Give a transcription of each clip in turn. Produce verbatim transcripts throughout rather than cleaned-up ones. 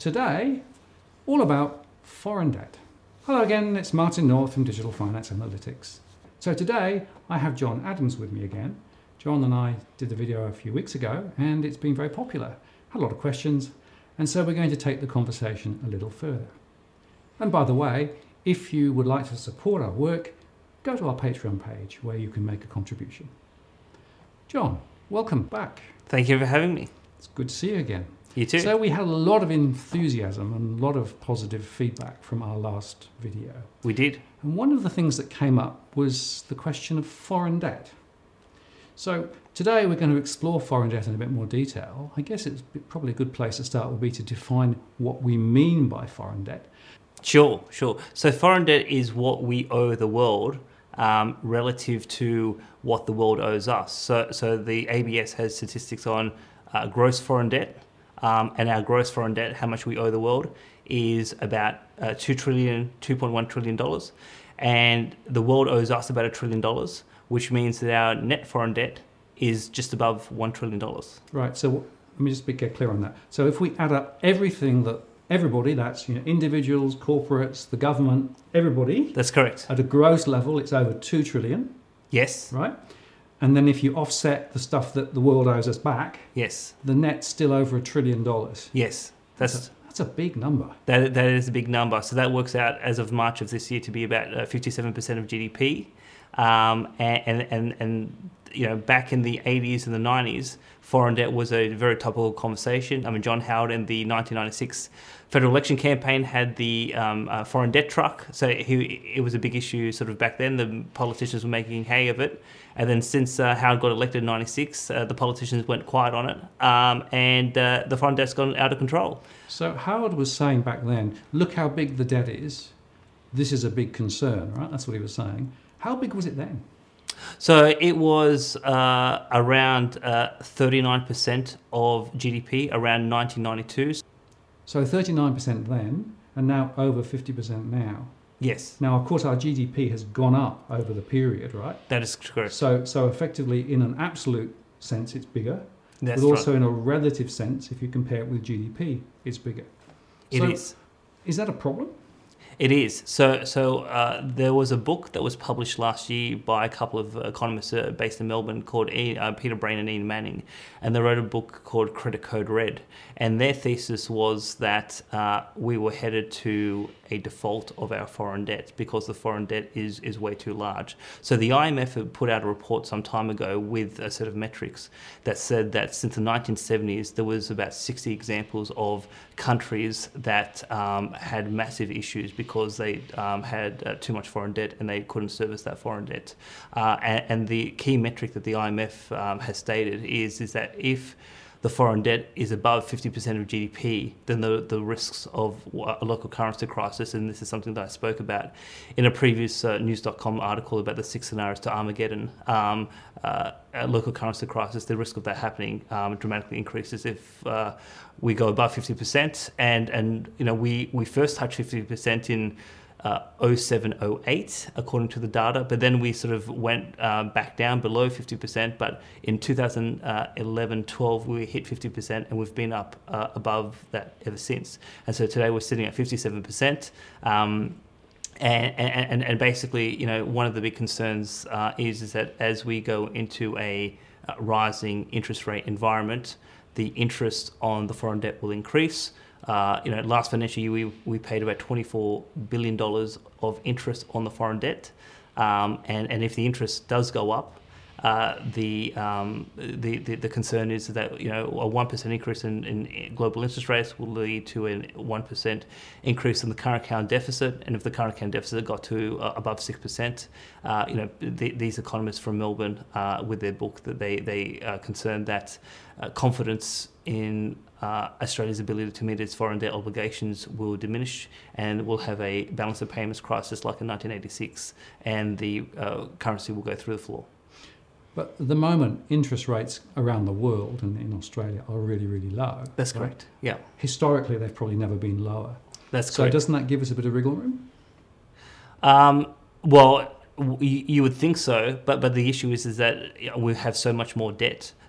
Today, all about foreign debt. Hello again, it's Martin North from Digital Finance Analytics. So today, I have John Adams with me again. John and I did a video a few weeks ago, and it's been very popular. Had a lot of questions, and so we're going to take the conversation a little further. And by the way, if you would like to support our work, go to our Patreon page where you can make a contribution. John, welcome back. Thank you for having me. It's good to see you again. You too. So we had a lot of enthusiasm and a lot of positive feedback from our last video. We did. And one of the things that came up was the question of foreign debt. So today we're going to explore foreign debt in a bit more detail. I guess it's probably a good place to start would be to define what we mean by foreign debt. Sure, sure. So foreign debt is what we owe the world um, relative to what the world owes us. So, so the A B S has statistics on uh, gross foreign debt. Um, and our gross foreign debt, how much we owe the world, is about uh, two trillion dollars, two point one trillion dollars. And the world owes us about a trillion dollars, which means that our net foreign debt is just above one trillion dollars. Right, so let me just be get clear on that. So if we add up everything that everybody, that's you know, individuals, corporates, the government, everybody. That's correct. At a gross level, it's over two trillion. Yes. Right? And then if you offset the stuff that the world owes us back, yes, the net's still over a trillion dollars. Yes, that's that's a, that's a big number. That that is a big number. So that works out as of March of this year to be about uh, fifty-seven percent of G D P. Um, and, and and and you know, back in the eighties and the nineties, foreign debt was a very topical conversation. I mean, John Howard in the nineteen ninety-six federal election campaign had the um, uh, foreign debt truck. So he, it was a big issue sort of back then. The politicians were making hay of it. And then since uh, Howard got elected in ninety-six, uh, the politicians went quiet on it. Um, and uh, the foreign debt's gone out of control. So Howard was saying back then, look how big the debt is. This is a big concern, right? That's what he was saying. How big was it then? So it was uh, around uh, thirty-nine percent of G D P around nineteen ninety-two. So thirty-nine percent then, and now over fifty percent now. Yes. Now, of course, our G D P has gone up over the period, right? That is correct. So, so effectively, in an absolute sense, it's bigger. That's but also right. in a relative sense, if you compare it with G D P, it's bigger. It so is. Is that a problem? It is. So so uh, there was a book that was published last year by a couple of economists uh, based in Melbourne called Ian, uh, Peter Brain and Ian Manning. And they wrote a book called Credit Code Red. And their thesis was that uh, we were headed to a default of our foreign debt because the foreign debt is, is way too large. So the I M F had put out a report some time ago with a set of metrics that said that since the nineteen seventies, there was about sixty examples of countries that um, had massive issues because they um, had uh, too much foreign debt and they couldn't service that foreign debt. Uh, and, and the key metric that the I M F um, has stated is, is that if the foreign debt is above fifty percent of G D P, then the, the risks of a local currency crisis, and this is something that I spoke about in a previous uh, news dot com article about the six scenarios to Armageddon, um, uh, a local currency crisis, the risk of that happening um, dramatically increases if uh, we go above fifty percent. And, and you know, we, we first touched fifty percent in Uh, oh seven oh eight according to the data, but then we sort of went uh, back down below fifty percent. But in two thousand eleven twelve we hit fifty percent, and we've been up uh, above that ever since. And so today we're sitting at fifty-seven percent. Um, and, and, and basically, you know, one of the big concerns uh, is, is that as we go into a uh, rising interest rate environment, the interest on the foreign debt will increase. Uh, you know, last financial year we, we paid about twenty-four billion dollars of interest on the foreign debt, um, and and if the interest does go up, uh, the, um, the the the concern is that you know a one percent increase in, in global interest rates will lead to a one percent increase in the current account deficit, and if the current account deficit got to uh, above six percent, uh, you know the, these economists from Melbourne uh, with their book that they they are concerned that uh, confidence in Uh, Australia's ability to meet its foreign debt obligations will diminish, and we'll have a balance of payments crisis like in nineteen eighty-six, and the uh, currency will go through the floor. But at the moment, interest rates around the world and in Australia are really, really low. That's right? correct, yeah. Historically, they've probably never been lower. That's so correct. So doesn't that give us a bit of wriggle room? Um, well, you, you would think so, but, but the issue is, is that we have so much more debt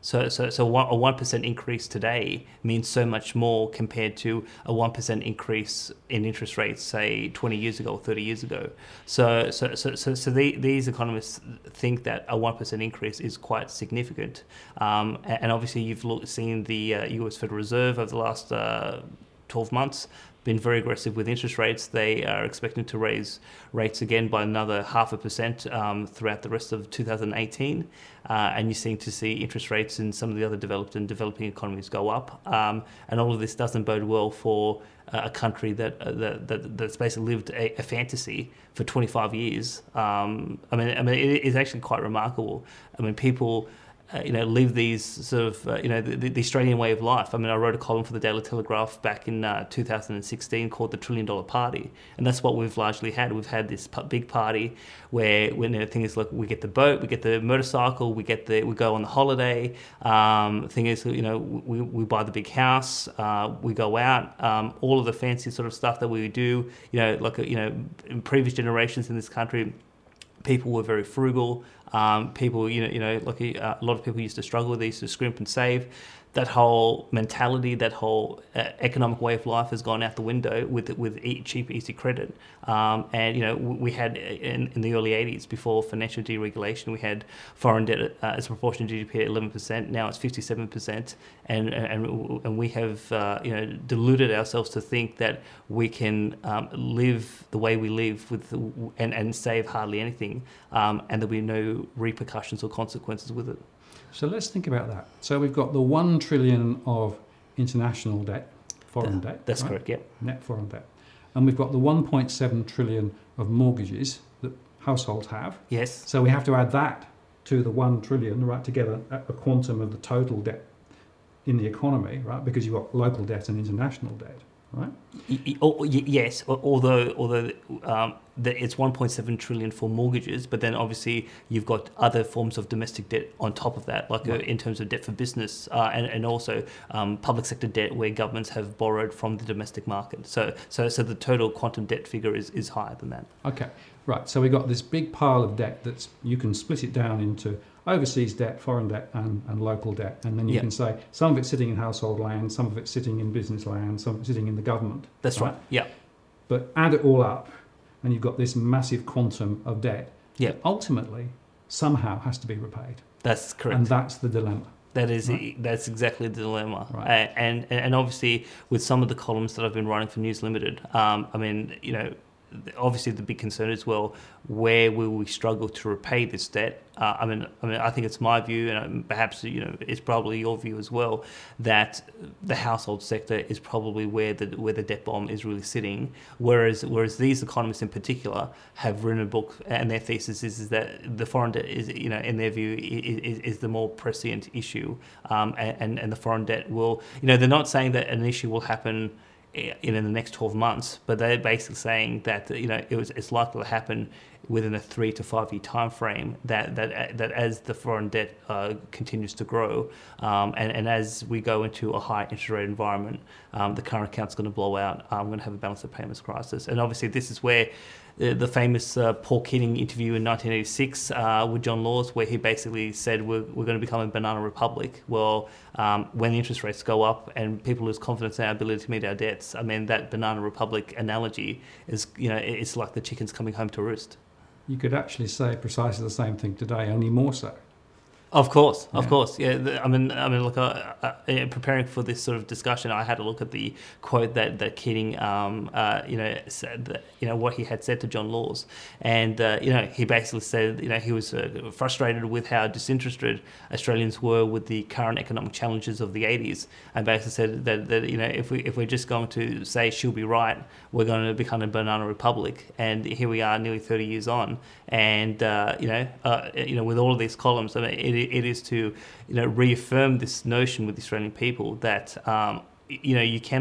So, so, so one, a one percent increase today means so much more compared to a one percent increase in interest rates, say twenty years ago or thirty years ago. So, so, so, so, so the, these economists think that a one percent increase is quite significant. Um, and, and obviously, you've look, seen the uh, U S Federal Reserve over the last uh, twelve months. Been very aggressive with interest rates. They are expecting to raise rates again by another half a percent um, throughout the rest of two thousand eighteen. Uh, and you're seeing to see interest rates in some of the other developed and developing economies go up. Um, and all of this doesn't bode well for uh, a country that, uh, that, that that's basically lived a, a fantasy for twenty-five years. Um, I mean, I mean, it is actually quite remarkable. I mean, people. Uh, you know, live these sort of, uh, you know, the, the Australian way of life. I mean, I wrote a column for the Daily Telegraph back in uh, two thousand sixteen called The Trillion Dollar Party. And that's what we've largely had. We've had this p- big party where when the thing is, like, we get the boat, we get the motorcycle, we get the, we go on the holiday. Um, thing is, you know, we, we buy the big house, uh, we go out, um, all of the fancy sort of stuff that we do, you know, like, you know, in previous generations in this country, people were very frugal. Um, people, you know, you know, like uh, a lot of people used to struggle with these to scrimp and save. That whole mentality, that whole uh, economic way of life has gone out the window with with e- cheap, easy credit. Um, and you know, we had in, in the early eighties, before financial deregulation, we had foreign debt uh, as a proportion of G D P at eleven percent. Now it's fifty-seven percent, and and and we have uh, you know deluded ourselves to think that we can um, live the way we live with and and save hardly anything, um, and there'll be no repercussions or consequences with it. So let's think about that. So we've got the one trillion of international debt, foreign that, debt. That's right? correct, yeah. Net foreign debt. And we've got the one point seven trillion of mortgages that households have. Yes. So we have to add that to the one trillion, right, together, a quantum of the total debt in the economy, right? Because you've got local debt and international debt, right? Y- y- oh, y- yes, although although um, the, it's one point seven trillion for mortgages, but then obviously you've got other forms of domestic debt on top of that, like right. uh, in terms of debt for business, uh, and and also um, public sector debt where governments have borrowed from the domestic market. So so so the total quantum debt figure is, is higher than that. Okay, right. So we've got this big pile of debt that's you can split it down into overseas debt, foreign debt, and, and local debt, and then you yep. can say some of it's sitting in household land, some of it's sitting in business land, some of it's sitting in the government. That's right. right. Yeah. But add it all up, and you've got this massive quantum of debt. Yeah. That ultimately, somehow has to be repaid. That's correct. And that's the dilemma. That is right? That's exactly the dilemma. Right. Uh, and and obviously with some of the columns that I've been writing for News Limited, um, I mean, you know. Obviously, the big concern as well: where will we struggle to repay this debt? Uh, I mean, I mean, I think it's my view, and perhaps you know, it's probably your view as well, that the household sector is probably where the where the debt bomb is really sitting. Whereas, whereas these economists in particular have written a book, and their thesis is, is that the foreign debt is, you know, in their view, is, is the more prescient issue, um, and and the foreign debt will, you know, they're not saying that an issue will happen in the next twelve months, but they're basically saying that you know it was it's likely to happen within a three to five year time frame. That that that as the foreign debt uh, continues to grow, um, and and as we go into a high interest rate environment, um, the current account's going to blow out. I'm going to have a balance of payments crisis, and obviously this is where the, the famous uh, Paul Keating interview in nineteen eighty-six uh, with John Laws, where he basically said we're we're going to become a banana republic. Well, um, when the interest rates go up and people lose confidence in our ability to meet our debts, I mean that banana republic analogy is, you know, it's like the chickens coming home to roost. You could actually say precisely the same thing today, only more so. Of course, of yeah. course, yeah. The, I mean, I mean, look, uh, uh, preparing for this sort of discussion, I had a look at the quote that that Keating, um, uh, you know, said that, you know, what he had said to John Laws, and uh, you know, he basically said, you know, he was uh, frustrated with how disinterested Australians were with the current economic challenges of the eighties, and basically said that, that you know, if we if we're just going to say she'll be right, we're going to become a banana republic, and here we are, nearly thirty years on, and uh, you know, uh, you know, with all of these columns, I mean, it. It is to, you know, reaffirm this notion with the Australian people that, um, you know, you cannot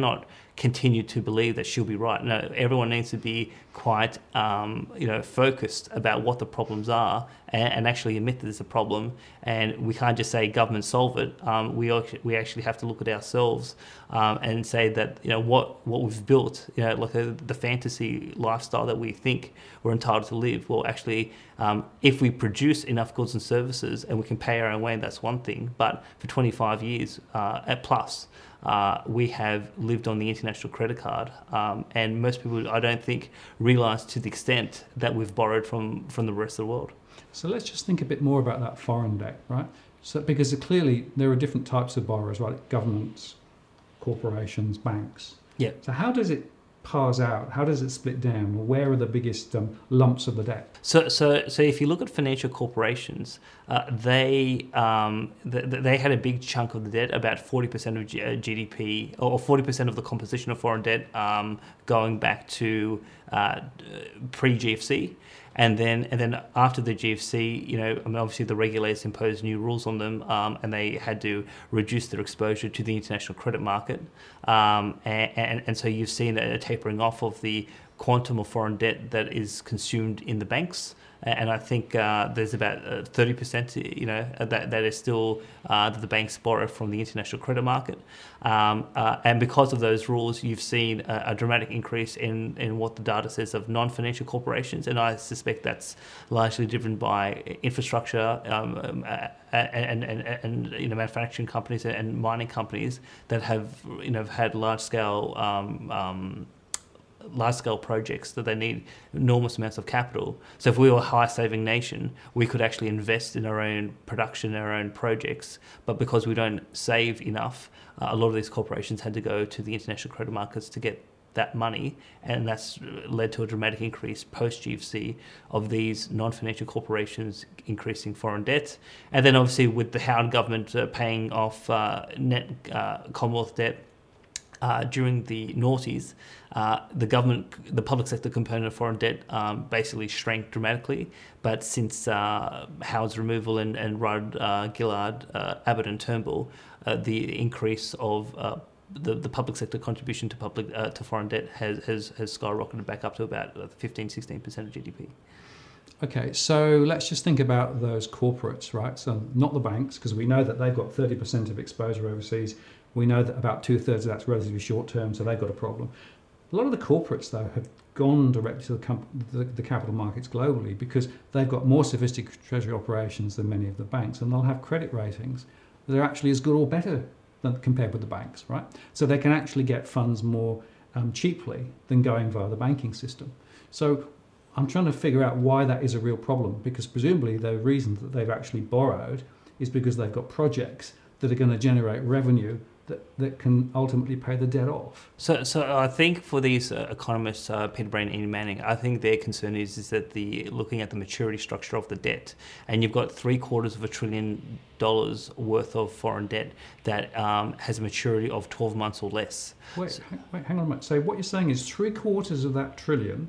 continue to believe that she'll be right. No, everyone needs to be quite, um, you know, focused about what the problems are and, and actually admit that there's a problem. And we can't just say government solve it. Um, we actually, we actually have to look at ourselves um, and say that, you know, what, what we've built, you know, like a, the fantasy lifestyle that we think we're entitled to live. Well, actually, um, if we produce enough goods and services and we can pay our own way, that's one thing. But for twenty-five years uh, at plus, Uh, we have lived on the international credit card, um, and most people, I don't think, realise to the extent that we've borrowed from, from the rest of the world. So let's just think a bit more about that foreign debt, right? So because clearly there are different types of borrowers, right? Governments, corporations, banks. Yeah. So how does it parse out? How does it split down? Where are the biggest um, lumps of the debt? So, so, so if you look at financial corporations, uh, they um, th- they had a big chunk of the debt, about forty percent of G- uh, G D P, or forty percent of the composition of foreign debt, um, going back to uh, pre-G F C. And then, and then after the G F C, you know, I mean, obviously the regulators imposed new rules on them, um, and they had to reduce their exposure to the international credit market. Um, and, and, and so you've seen a tapering off of the quantum of foreign debt that is consumed in the banks. And I think uh, there's about uh, thirty percent, you know, that, that is still uh, that the banks borrow from the international credit market. Um, uh, and because of those rules, you've seen a, a dramatic increase in, in what the data says of non-financial corporations. And I suspect that's largely driven by infrastructure um, uh, and, and, and, and, you know, manufacturing companies and mining companies that have, you know, had large-scale um, um, large-scale projects that they need enormous amounts of capital. So if we were a high-saving nation, we could actually invest in our own production, our own projects. But because we don't save enough, uh, a lot of these corporations had to go to the international credit markets to get that money, and that's led to a dramatic increase post-G F C of these non-financial corporations increasing foreign debt. And then obviously with the Howard government uh, paying off uh, net uh, Commonwealth debt Uh, during the noughties, uh, the government, the public sector component of foreign debt um, basically shrank dramatically. But since uh, Howard's removal and, and Rod uh, Gillard, uh, Abbott and Turnbull, uh, the increase of uh, the, the public sector contribution to public uh, to foreign debt has, has, has skyrocketed back up to about fifteen, sixteen percent of G D P. Okay, so let's just think about those corporates, right? So not the banks, because we know that they've got thirty percent of exposure overseas. We know that about two-thirds of that's relatively short-term, so they've got a problem. A lot of the corporates, though, have gone directly to the, comp- the, the capital markets globally because they've got more sophisticated treasury operations than many of the banks, and they'll have credit ratings that are actually as good or better than compared with the banks, right? So they can actually get funds more um, cheaply than going via the banking system. So I'm trying to figure out why that is a real problem, because presumably the reason that they've actually borrowed is because they've got projects that are going to generate revenue that, that can ultimately pay the debt off. So, so I think for these uh, economists, uh, Peter Brain and Ian Manning, I think their concern is is that the looking at the maturity structure of the debt, and you've got three quarters of a trillion dollars worth of foreign debt that um, has a maturity of twelve months or less. Wait, so, wait, hang on a minute. So what you're saying is three quarters of that trillion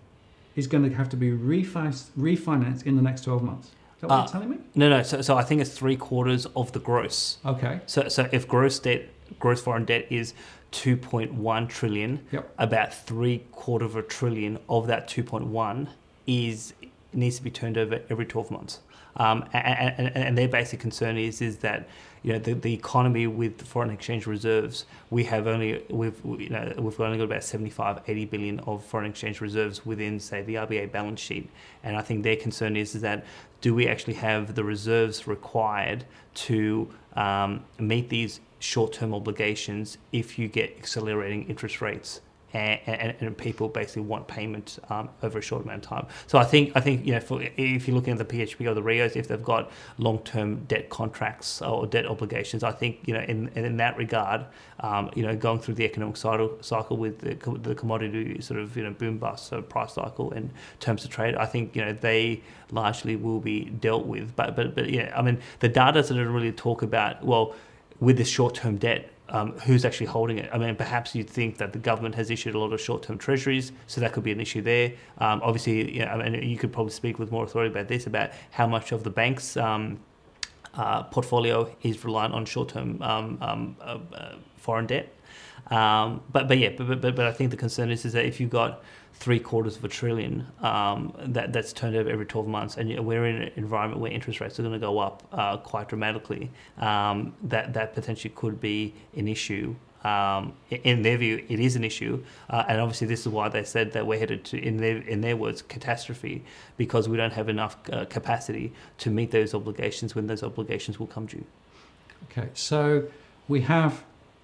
is going to have to be refi- refinanced in the next twelve months. Is that what uh, you're telling me? No, no. So, so I think it's three quarters of the gross. Okay. So, so if gross debt, gross foreign debt is two point one trillion, yep. about three quarter of a trillion of that two point one is needs to be turned over every twelve months. Um, and, and, and their basic concern is is that, you know, the, the economy with foreign exchange reserves, we have only we've you know we've only got about seventy-five, eighty billion of foreign exchange reserves within, say, the R B A balance sheet. And I think their concern is, is that do we actually have the reserves required to um, meet these short-term obligations if you get accelerating interest rates? And, and, and people basically want payment um, over a short amount of time. So I think I think you know for, if you're looking at the P H P or the Rios, if they've got long-term debt contracts or debt obligations, I think you know in in that regard, um, you know going through the economic cycle cycle with the, the commodity sort of you know boom bust sort of price cycle in terms of trade, I think you know they largely will be dealt with. But but but yeah, I mean the data doesn't really talk about well with this short-term debt. Um, who's actually holding it? I mean, perhaps you'd think that the government has issued a lot of short-term treasuries, so that could be an issue there. Um, obviously, you know, I mean, you could probably speak with more authority about this, about how much of the bank's um, uh, portfolio is reliant on short-term um, um, uh, uh, foreign debt. Um, but but yeah, but, but but I think the concern is is that if you've got three quarters of a trillion um, that that's turned over every twelve months, and we're in an environment where interest rates are going to go up uh, quite dramatically, um, that that potentially could be an issue. Um, in their view, it is an issue, uh, and obviously this is why they said that we're headed to, in their in their words, catastrophe, because we don't have enough uh, capacity to meet those obligations when those obligations will come due. Okay, so we have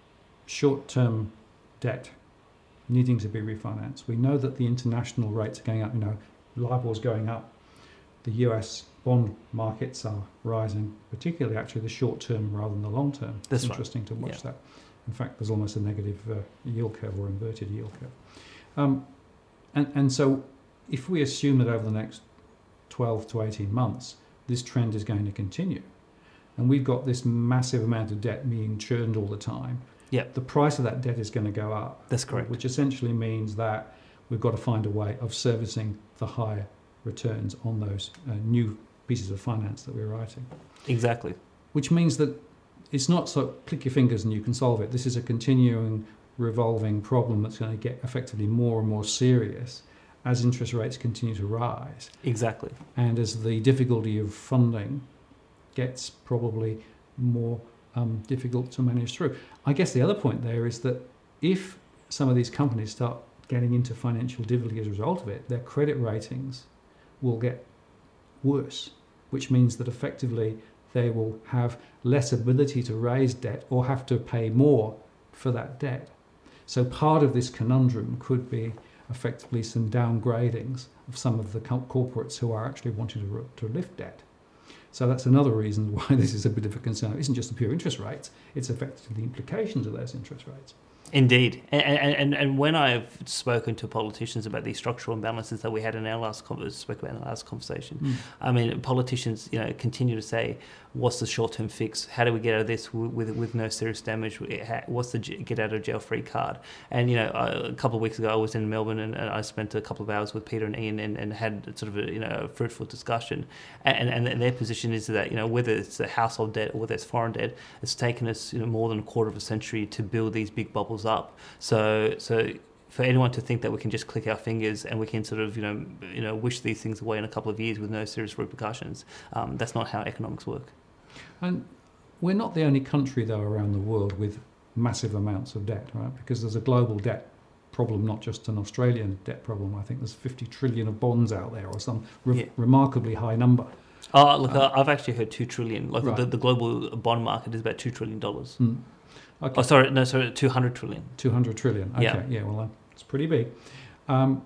short-term debt needing to be refinanced. We know that the international rates are going up. You know, LIBOR's going up. The U S bond markets are rising, particularly actually the short term rather than the long term. That's it's interesting right. to watch Yeah. that. In fact, there's almost a negative uh, yield curve or inverted yield curve. Um, and, and so if we assume that over the next twelve to eighteen months, this trend is going to continue, and we've got this massive amount of debt being churned all the time, Yep. the price of that debt is going to go up. That's correct. Which essentially means that we've got to find a way of servicing the higher returns on those uh, new pieces of finance that we're writing. Exactly. Which means that it's not so click your fingers and you can solve it. This is a continuing, revolving problem that's going to get effectively more and more serious as interest rates continue to rise. Exactly. And as the difficulty of funding gets probably more um, difficult to manage through. I guess the other point there is that if some of these companies start getting into financial difficulty as a result of it, their credit ratings will get worse, which means that effectively they will have less ability to raise debt or have to pay more for that debt. So part of this conundrum could be effectively some downgradings of some of the corporates who are actually wanting to, to lift debt. So that's another reason why this is a bit of a concern. It isn't just the pure interest rates, it's effectively the implications of those interest rates. Indeed. And, and and when I've spoken to politicians about these structural imbalances that we had in our last conversation, spoke about in our last conversation, mm. I mean, politicians, you know, continue to say, what's the short-term fix? How do we get out of this with with, with no serious damage? What's the get out of jail free card? And, you know, a couple of weeks ago I was in Melbourne and, and I spent a couple of hours with Peter and Ian and, and had sort of a, you know, a fruitful discussion. And, and and their position is that, you know, whether it's a household debt or whether it's foreign debt, it's taken us, you know, more than a quarter of a century to build these big bubbles up. So so for anyone to think that we can just click our fingers and we can sort of, you know, you know, wish these things away in a couple of years with no serious repercussions, um, that's not how economics work. And we're not the only country, though, around the world with massive amounts of debt, right? Because there's a global debt problem, not just an Australian debt problem. I think there's fifty trillion of bonds out there or some re- yeah. remarkably high number. Oh, look, um, I've actually heard two trillion. Like right. the, the global bond market is about two trillion dollars. Mm. Okay. Oh, sorry, no, sorry, two hundred trillion. two hundred trillion. Okay, yeah, yeah well, it's pretty big. Um,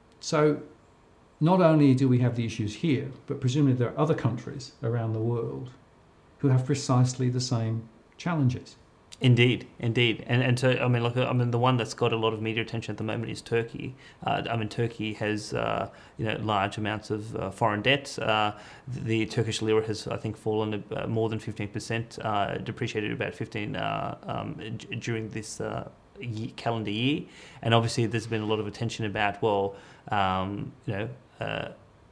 so not only do we have the issues here, but presumably there are other countries around the world who have precisely the same challenges. Indeed, indeed, and and so I mean, look, I mean, the one that's got a lot of media attention at the moment is Turkey. Uh, I mean, Turkey has uh, you know large amounts of uh, foreign debt. Uh, the Turkish lira has, I think, fallen uh, more than fifteen percent, uh, depreciated about fifteen uh, um, d- during this uh, year, calendar year, and obviously there's been a lot of attention about well, um, you know. Uh,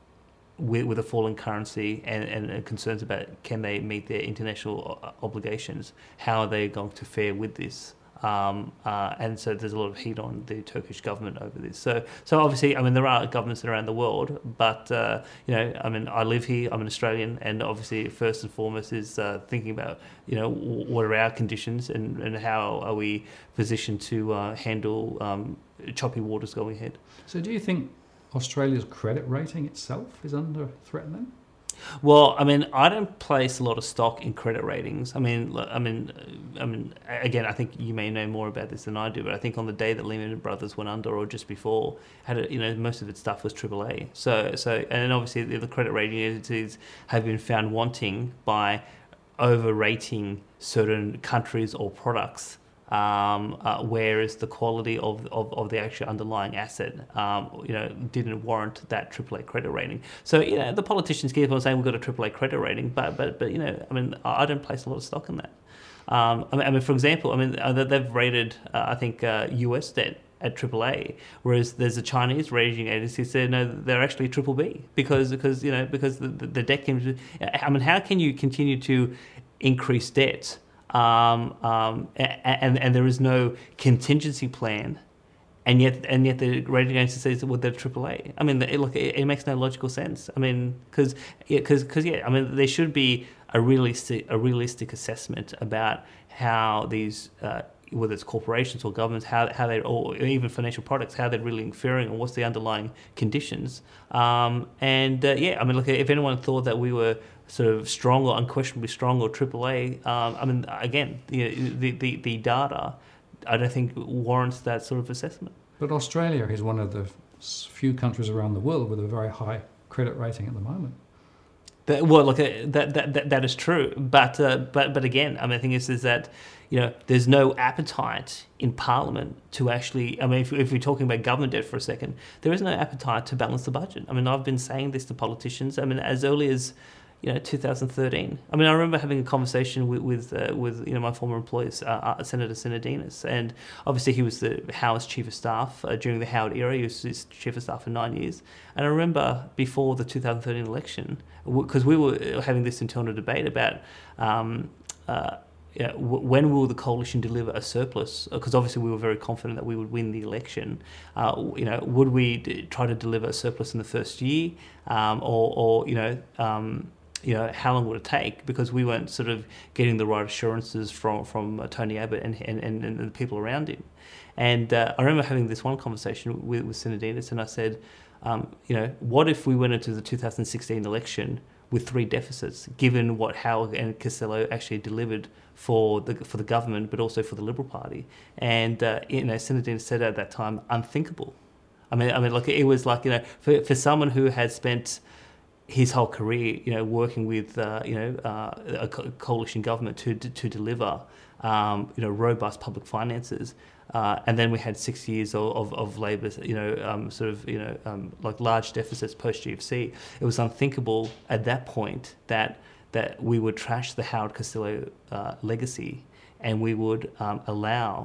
With, with a falling currency and, and concerns about can they meet their international obligations, how are they going to fare with this? Um, uh, and so there's a lot of heat on the Turkish government over this. So, so obviously, I mean, there are governments around the world, but uh, you know, I mean, I live here. I'm an Australian, and obviously, first and foremost is uh, thinking about you know what are our conditions and, and how are we positioned to uh, handle um, choppy waters going ahead. So, do you think Australia's credit rating itself is under threat then? Well, I mean, I don't place a lot of stock in credit ratings. I mean, I mean, I mean, again, I think you may know more about this than I do, but I think on the day that Lehman Brothers went under, or just before, had a, you know most of its stuff was triple A. So, so, and obviously the, the credit rating agencies have been found wanting by overrating certain countries or products. Um, uh, whereas the quality of, of, of the actual underlying asset, um, you know, didn't warrant that triple A credit rating. So, you know, the politicians keep on saying we've got a triple A credit rating, but, but, but you know, I mean, I don't place a lot of stock in that. Um, I, mean, I mean, for example, I mean, they've rated, uh, I think, uh, U S debt at triple A, whereas there's a Chinese rating agency said no, they're actually triple B because because you know because the, the debt can. I mean, how can you continue to increase debt um, um, and and there is no contingency plan. And yet, and yet, the rating agency says well, they're triple A. I mean, it, look, it, it makes no logical sense. I mean, because, because, because, yeah. I mean, there should be a realistic, a realistic assessment about how these, uh, whether it's corporations or governments, how how they, or even financial products, how they're really interfering, and what's the underlying conditions. Um, and uh, yeah, I mean, look, if anyone thought that we were sort of strong or unquestionably strong or triple A, um, I mean, again, the, the the the data, I don't think warrants that sort of assessment. But Australia is one of the few countries around the world with a very high credit rating at the moment. That, well, look, uh, that, that that that is true, but uh, but but again, I mean, the thing is, is that you know there's no appetite in Parliament to actually. I mean, if, if we're talking about government debt for a second, there is no appetite to balance the budget. I mean, I've been saying this to politicians. I mean, as early as you know, two thousand thirteen. I mean, I remember having a conversation with with, uh, with you know my former employers, uh, uh, Senator Sinodinos, and obviously he was the Howard's chief of staff uh, during the Howard era. He was his chief of staff for nine years, and I remember before the two thousand thirteen election, because we were having this internal debate about. Um, uh, You know, w- when will the coalition deliver a surplus? Because obviously we were very confident that we would win the election. Uh, you know, would we d- try to deliver a surplus in the first year, um, or, or you know, um, you know, how long would it take? Because we weren't sort of getting the right assurances from from uh, Tony Abbott and and, and and the people around him. And uh, I remember having this one conversation with with Sinodinos, and I said, um, you know, what if we went into the two thousand sixteen election with three deficits, given what Howard and Costello actually delivered for the for the government, but also for the Liberal Party? And uh, you know, Sinodinos said at that time, unthinkable. I mean, I mean, like it was like you know, for for someone who had spent his whole career, you know, working with uh, you know uh, a co- coalition government to to, to deliver um, you know robust public finances. Uh, and then we had six years of, of, of Labor, you know, um, sort of, you know, um, like large deficits post G F C. It was unthinkable at that point that that we would trash the Howard Costello uh, legacy, and we would um, allow,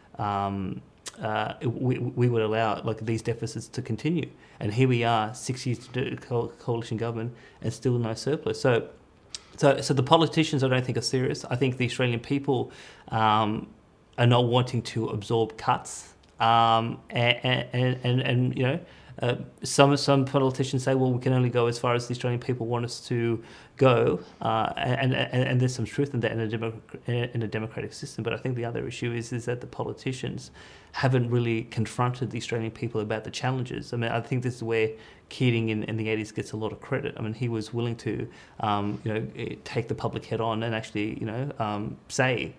um, uh, we we would allow like these deficits to continue. And here we are, six years to do co- coalition government, and still no surplus. So, so, so the politicians, I don't think are serious. I think the Australian people. Um, are not wanting to absorb cuts, um, and, and, and, and you know, uh, some some politicians say, well, we can only go as far as the Australian people want us to go, uh, and, and and there's some truth in that in a, demo, in a democratic system. But I think the other issue is is that the politicians haven't really confronted the Australian people about the challenges. I mean, I think this is where Keating in, in the eighties gets a lot of credit. I mean, he was willing to, um, you know, take the public head on and actually, you know, um, say,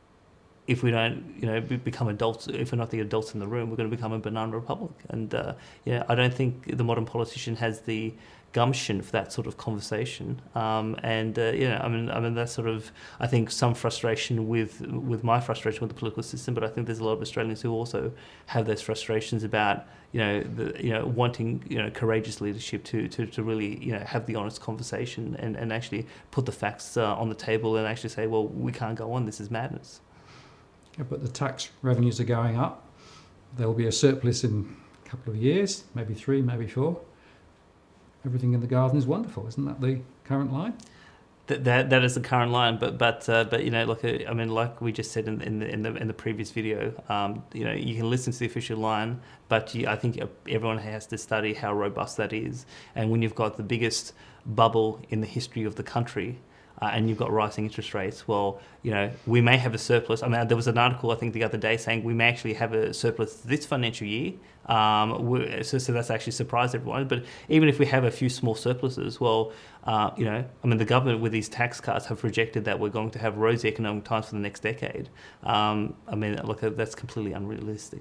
if we don't, you know, become adults, if we're not the adults in the room, we're going to become a banana republic. And, uh, yeah, I don't think the modern politician has the gumption for that sort of conversation. Um, and, uh, you know, I mean, I mean, that's sort of, I think, some frustration with with my frustration with the political system, but I think there's a lot of Australians who also have those frustrations about, you know, the, you know, wanting, you know, courageous leadership to, to, to really, you know, have the honest conversation and, and actually put the facts uh, on the table and actually say, well, we can't go on, this is madness. Yeah, but the tax revenues are going up. There will be a surplus in a couple of years, maybe three, maybe four. Everything in the garden is wonderful, isn't that the current line? That that, that is the current line, but but uh, but you know, like I mean, like we just said in, in the in the in the previous video, um, you know, you can listen to the official line, but you, I think everyone has to study how robust that is. And when you've got the biggest bubble in the history of the country, Uh, and you've got rising interest rates, well, you know, we may have a surplus. I mean, there was an article, I think, the other day saying we may actually have a surplus this financial year. Um, so, so that's actually surprised everyone. But even if we have a few small surpluses, well, uh, you know, I mean, the government with these tax cuts have projected that we're going to have rosy economic times for the next decade. Um, I mean, look, that's completely unrealistic.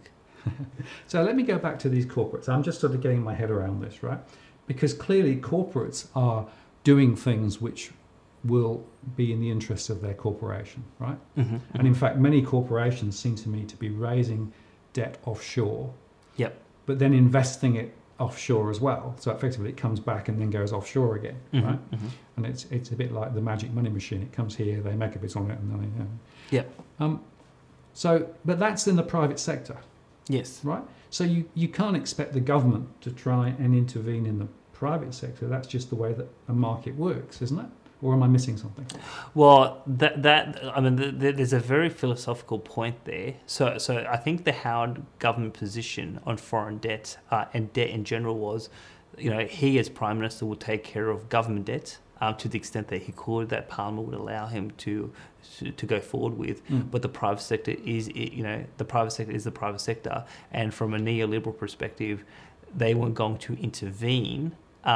So let me go back to these corporates. I'm just sort of getting my head around this, right? Because clearly corporates are doing things which will be in the interest of their corporation, right? Mm-hmm, mm-hmm. And in fact, many corporations seem to me to be raising debt offshore, yep, but then investing it offshore as well. So effectively it comes back and then goes offshore again, mm-hmm, right? Mm-hmm. And it's it's a bit like the magic money machine. It comes here, they make a bit on it, and then they, you know. Yep. Um, so, but that's in the private sector. Yes. Right? So you, you can't expect the government to try and intervene in the private sector. That's just the way that a market works, isn't it? or am I missing something? Well, that that I mean, the, the, there's a very philosophical point there. So, so I think the Howard government position on foreign debt uh, and debt in general was, you know, he as Prime Minister would take care of government debt um, to the extent that he could, that Parliament would allow him to to, to go forward with. Mm. But the private sector is, you know, the private sector is the private sector, and from a neoliberal perspective, they weren't going to intervene.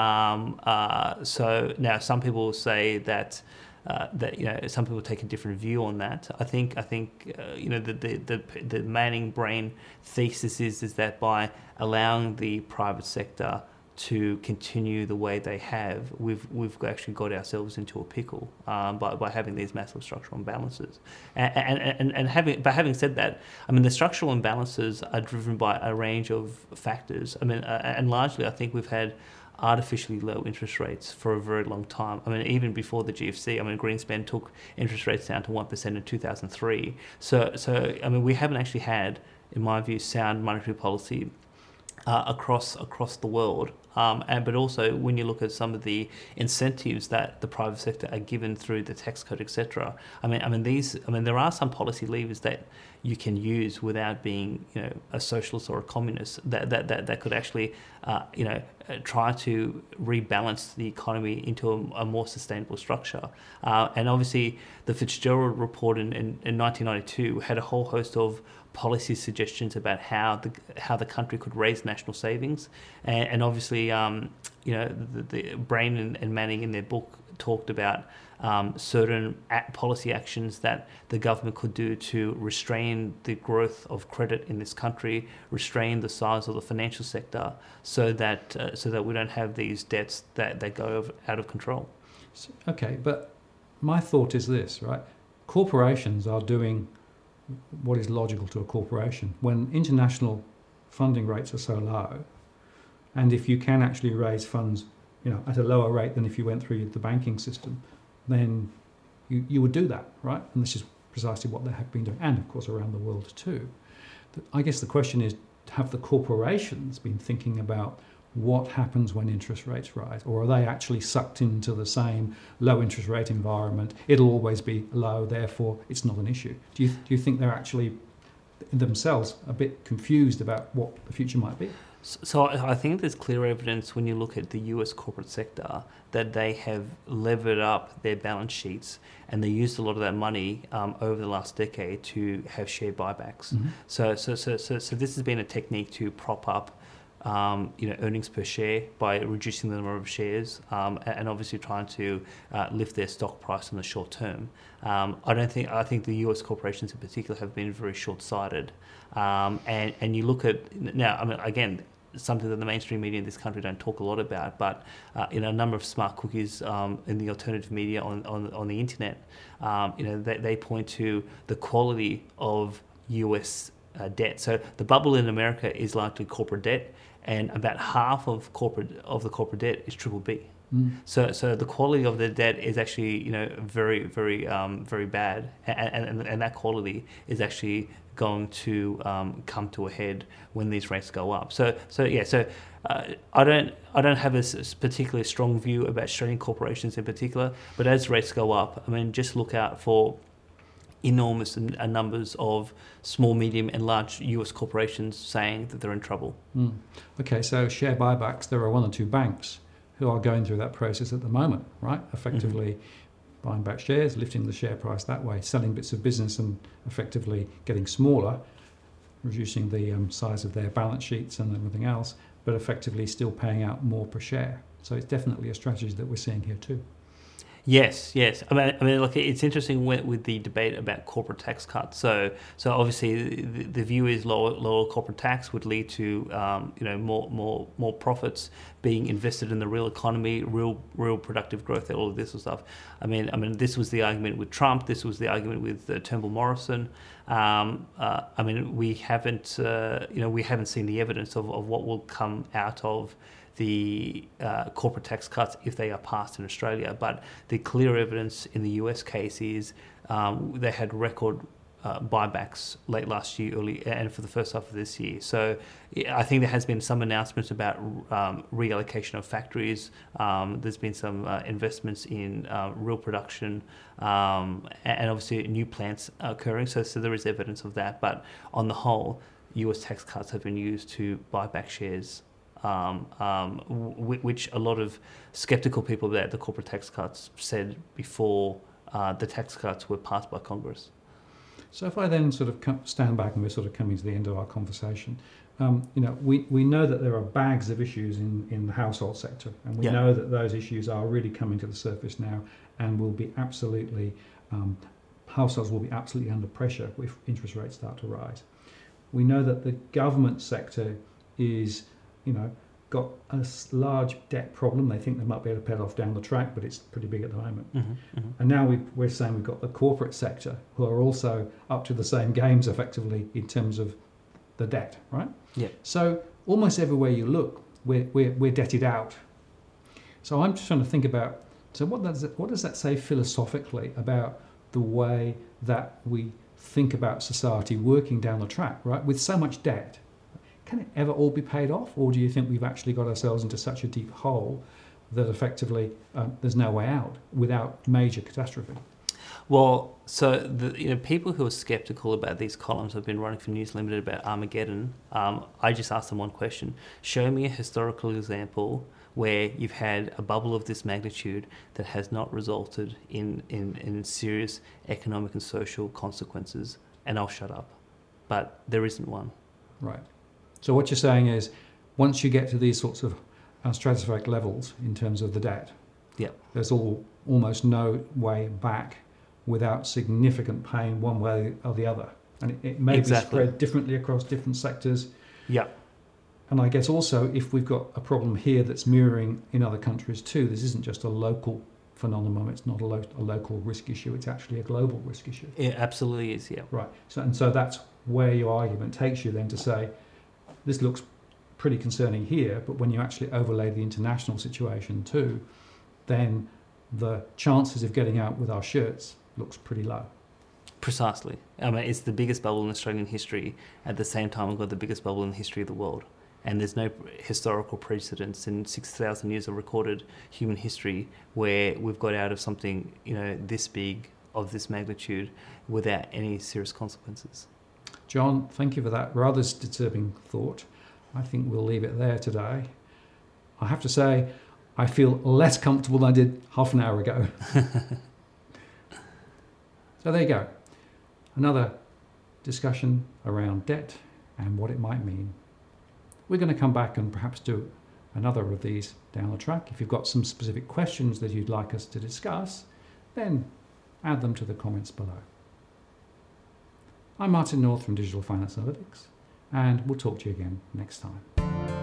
Um, uh, so now some people will say that uh, that you know some people take a different view on that. I think I think uh, you know the, the the the Manning brain thesis is is that by allowing the private sector to continue the way they have, we've we've actually got ourselves into a pickle um, by by having these massive structural imbalances. And, and and and having but having said that, I mean the structural imbalances are driven by a range of factors. I mean, uh, and largely I think we've had artificially low interest rates for a very long time. I mean, even before the G F C, I mean, Greenspan took interest rates down to one percent in two thousand three. So, so I mean, we haven't actually had, in my view, sound monetary policy uh, across across the world. Um, and but also when you look at some of the incentives that the private sector are given through the tax code, et cetera. I mean, I mean these. I mean, there are some policy levers that you can use without being, you know, a socialist or a communist. That that that, that could actually, uh, you know, try to rebalance the economy into a, a more sustainable structure. Uh, and obviously, the Fitzgerald report in, in, in nineteen ninety-two had a whole host of policy suggestions about how the how the country could raise national savings, and, and obviously, um, you know, the, the Brain and, and Manning in their book talked about um, certain at policy actions that the government could do to restrain the growth of credit in this country, restrain the size of the financial sector, so that uh, so that we don't have these debts that that go out of control. Okay, but my thought is this, right? Corporations are doing what is logical to a corporation. When international funding rates are so low, and if you can actually raise funds, you know, at a lower rate than if you went through the banking system, then you, you would do that, right? And this is precisely what they have been doing, and of course around the world too. I guess the question is, have the corporations been thinking about what happens when interest rates rise, or are they actually sucked into the same low interest rate environment? It'll always be low, therefore it's not an issue. Do you do you think they're actually themselves a bit confused about what the future might be? So I think there's clear evidence when you look at the U S corporate sector that they have levered up their balance sheets, and they used a lot of that money um, over the last decade to have share buybacks. Mm-hmm. So, so so so so this has been a technique to prop up Um, you know, earnings per share by reducing the number of shares, um, and obviously trying to uh, lift their stock price in the short term. Um, I don't think I think the U S corporations in particular have been very short-sighted. Um, and and you look at now. I mean, again, something that the mainstream media in this country don't talk a lot about, but uh, you know, a number of smart cookies um, in the alternative media on on, on the internet. Um, you know, they they point to the quality of U S uh, debt. So the bubble in America is largely corporate debt, and about half of corporate of the corporate debt is triple B. Mm. So, so the quality of the debt is actually, you know, very, very, um, very bad, and, and and that quality is actually going to um, come to a head when these rates go up. So, so yeah, so uh, I don't, I don't have a particularly strong view about Australian corporations in particular, but as rates go up, I mean, just look out for enormous numbers of small, medium and large U S corporations saying that they're in trouble. Mm. Okay, so share buybacks, there are one or two banks who are going through that process at the moment, right? Effectively mm-hmm. buying back shares, lifting the share price that way, selling bits of business and effectively getting smaller, reducing the um, size of their balance sheets and everything else, but effectively still paying out more per share. So it's definitely a strategy that we're seeing here too. Yes, yes. I mean, I mean, like it's interesting with, with the debate about corporate tax cuts. So, so obviously, the, the view is lower, lower corporate tax would lead to, um, you know, more, more, more profits being invested in the real economy, real, real productive growth, all of this sort of stuff. I mean, I mean, this was the argument with Trump. This was the argument with uh, Turnbull Morrison. Um, uh, I mean, we haven't, uh, you know, we haven't seen the evidence of, of what will come out of the uh, corporate tax cuts if they are passed in Australia. But the clear evidence in the U S case is um, they had record uh, buybacks late last year, early, and for the first half of this year. So I think there has been some announcements about um, reallocation of factories. Um, there's been some uh, investments in uh, real production, um, and obviously new plants occurring. So, so there is evidence of that. But on the whole, U S tax cuts have been used to buy back shares, um, um, w- which a lot of skeptical people about the corporate tax cuts said before uh, the tax cuts were passed by Congress. So if I then sort of come, stand back, and we're sort of coming to the end of our conversation, um, you know, we, we know that there are bags of issues in, in the household sector, and we Yeah. know that those issues are really coming to the surface now, and will be absolutely, um, households will be absolutely under pressure if interest rates start to rise. We know that the government sector is, you know, got a s- large debt problem. They think they might be able to pay it off down the track, but it's pretty big at the moment. Mm-hmm, mm-hmm. And now we, we're saying we've got the corporate sector who are also up to the same games effectively in terms of the debt, right? Yeah. So almost everywhere you look, we're, we're, we're debted out. So I'm just trying to think about, so what does, it, what does that say philosophically about the way that we think about society working down the track, right? With so much debt, can it ever all be paid off? Or do you think we've actually got ourselves into such a deep hole that effectively um, there's no way out without major catastrophe? Well, so the you know people who are skeptical about these columns have been running for News Limited about Armageddon. Um, I just asked them one question: show me a historical example where you've had a bubble of this magnitude that has not resulted in, in, in serious economic and social consequences, and I'll shut up. But there isn't one. Right. So what you're saying is, once you get to these sorts of uh, stratospheric levels in terms of the debt, Yep. there's all almost no way back without significant pain one way or the other. And it, it may Exactly. be spread differently across different sectors. Yeah. And I guess also, if we've got a problem here that's mirroring in other countries too, this isn't just a local phenomenon, it's not a, lo- a local risk issue, it's actually a global risk issue. It absolutely is, yeah. Right. So, and so that's where your argument takes you then to say, this looks pretty concerning here, but when you actually overlay the international situation too, then the chances of getting out with our shirts looks pretty low. Precisely. I mean, it's the biggest bubble in Australian history. At the same time, we've got the biggest bubble in the history of the world. And there's no historical precedence in six thousand years of recorded human history where we've got out of something, you know, this big, of this magnitude, without any serious consequences. John, thank you for that rather disturbing thought. I think we'll leave it there today. I have to say, I feel less comfortable than I did half an hour ago. So there you go. Another discussion around debt and what it might mean. We're going to come back and perhaps do another of these down the track. If you've got some specific questions that you'd like us to discuss, then add them to the comments below. I'm Martin North from Digital Finance Analytics, and we'll talk to you again next time.